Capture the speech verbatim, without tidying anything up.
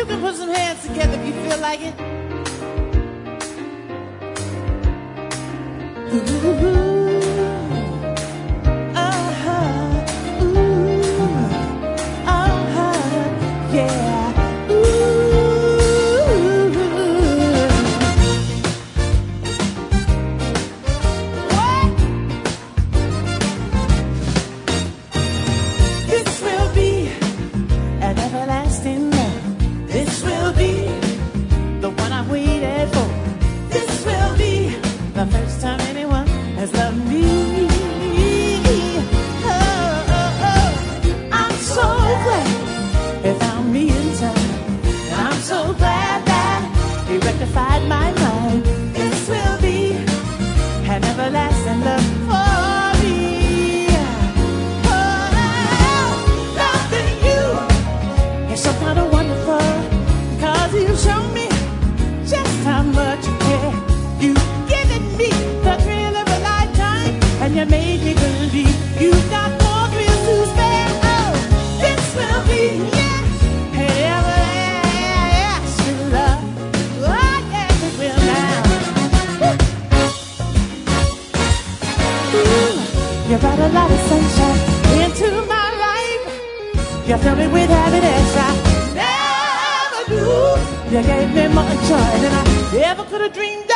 can put some hands together if you feel like it. Ooh. You brought a lot of sunshine into my life. You filled me with happiness I never knew. You gave me more joy than I ever could have dreamed